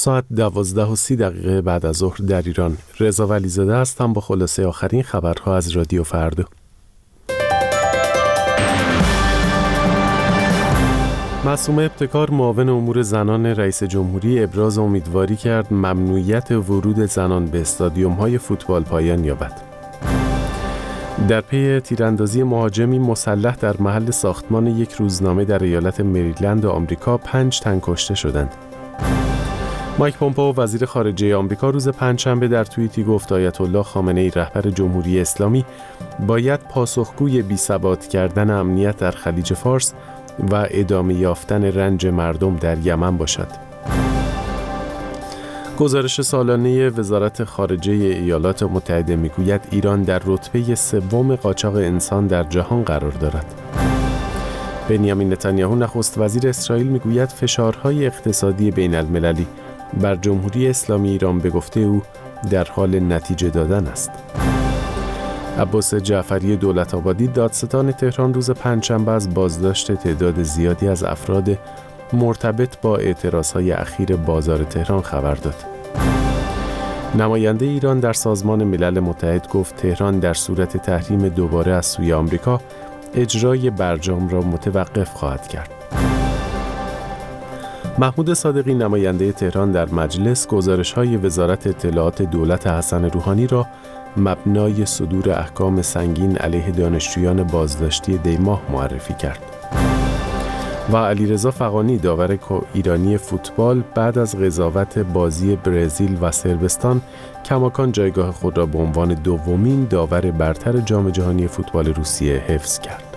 ساعت 12:30 بعد از ظهر در ایران. رضا ولیزاده هستم با خلاصه آخرین خبرها از رادیو فردا. معصومه ابتکار، معاون امور زنان رئیس جمهوری، ابراز امیدواری کرد ممنوعیت ورود زنان به استادیوم‌های فوتبال پایان یابد. در پی تیراندازی مهاجمی مسلح در محل ساختمان یک روزنامه در ایالت مریلند آمریکا 5 تن کشته شدند. مایک پومپئو وزیر خارجه آمریکا روز پنجشنبه در توییتی گفت آیت الله خامنه‌ای رهبر جمهوری اسلامی باید پاسخگوی بی‌ثبات کردن امنیت در خلیج فارس و ادامه یافتن رنج مردم در یمن باشد. گزارش سالانه وزارت خارجه ایالات متحده میگوید ایران در رتبه 3 قاچاق انسان در جهان قرار دارد. بنیامین نتانیاهو نخست وزیر اسرائیل میگوید فشارهای اقتصادی بین المللی بر جمهوری اسلامی ایران به گفته او در حال نتیجه دادن است. عباس جعفری دولت‌آبادی، دادستان تهران، روز پنجشنبه از بازداشت تعداد زیادی از افراد مرتبط با اعتراضهای اخیر بازار تهران خبر داد. نماینده ایران در سازمان ملل متحد گفت تهران در صورت تحریم دوباره از سوی آمریکا اجرای برجام را متوقف خواهد کرد. محمود صادقی، نماینده تهران در مجلس، گزارش‌های وزارت اطلاعات دولت حسن روحانی را مبنای صدور احکام سنگین علیه دانشجویان بازداشتی دیماه معرفی کرد. و علیرضا فغانی، داور ایرانی فوتبال، بعد از قضاوت بازی برزیل و صربستان کماکان جایگاه خود را به عنوان دومین داور برتر جام جهانی فوتبال روسیه حفظ کرد.